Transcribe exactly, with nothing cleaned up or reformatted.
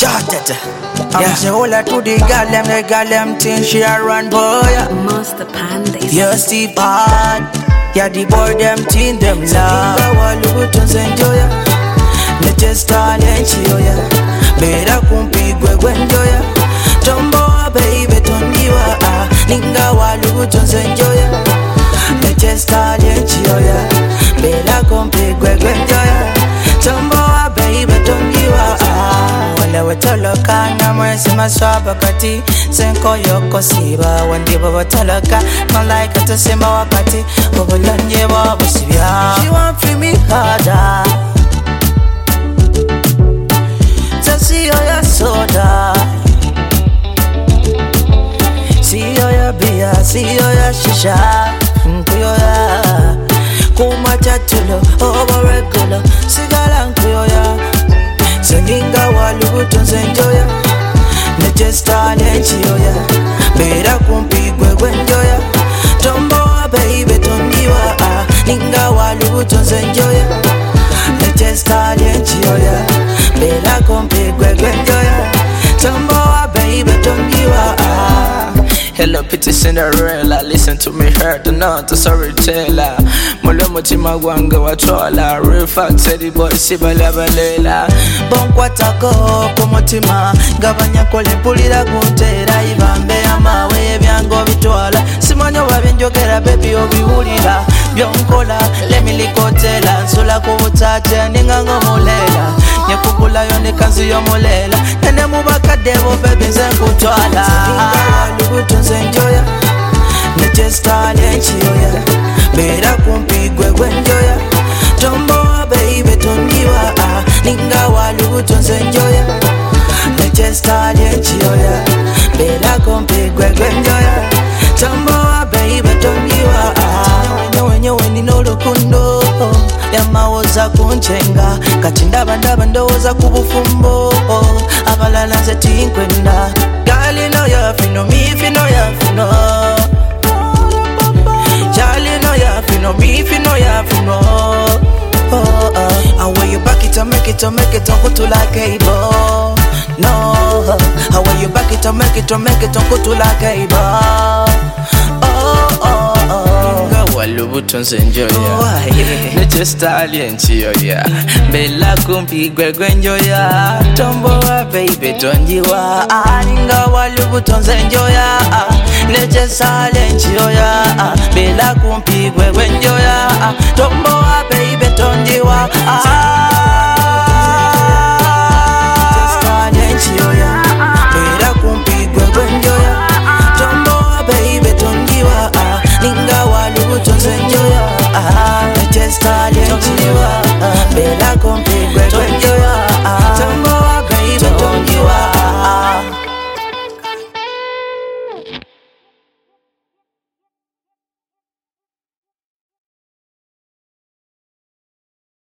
I'm say hola to the girl them, the girl them think she a run boy. Master Pandas. Yeah, Steve hard. Yeah, the boy them think them love. Ninga walu tunzenjoya, neche talent yoya. Bera kumpi gwe gwenjoya. Tomboa baby tondiwa. Ninga walu tunzenjoya, neche talent yoya. Bera kumpi gwe gwenjoya. Tomboa baby tondiwa. Wale wetoloka na mwesi maswaba kati senko yoko siba wandiba watoloka non like to sema wakati obulanye babo sibya. She want free me harder. Sasi ya soda, siyo ya bia, siyo ya shisha, nkuyo ya kuma chatulo, obo regular, sigala nkuyo ya. Seninga walu tunzenjoya, neche talent yoya. Bera kumpi gwe gwenjoya. Tomboa baby tondiwa. Ninga walu tunzenjoya, neche talent yoya. Bera kumpi gwe gwenjoya. Tomboa baby tondiwa. Hello, Pity Cinderella. Listen to me, heard the not a storyteller. Molomuti magwanga wachola. Real fact, said the boy, Sibala Balela. Bonkwatako, Komotima. Gabanya kole pulira guntera. Ibambe amawe, byango bitwala. Simanyo wabenjogera, baby, obiwulira. Byonkola, lemilikotela. Nsula kubutache, ningango mulela. Nyekukula yone kanzu yomulela. Nene mubakadebo, baby, zenkutwala. Zenjoya, neche talent yoya. Bera kumpi gwe gwenjoya. Tomboa baby tondiwa. Ninga walu zenjoya, neche talent yoya. Bera kumpi gwe gwenjoya. Tomboa baby tondiwa. Nyewe nyewe nino lukundo yamawoza kunchenga. Kati ndaba ndaba ndowoza kubufumbo. Abalala nze tinkwenda. Girl, you know you fino, me fino, you fino. Girl, you know you fino, me fino, you fino. Oh, oh. And when you back it up, make it up, make it up, go to like a ball. No, and when you back it up, make it up, make it up, go to like a ball. Oh, oh, oh. Walu tunzenjoya, neche talent yoya. Bela kumpi gwe gwenjoya. Tomboa baby tonjiwa. Ninga walu tunzenjoya, neche talent yoya. Bela kumpi gwe gwenjoya. Tomboa baby tonjiwa.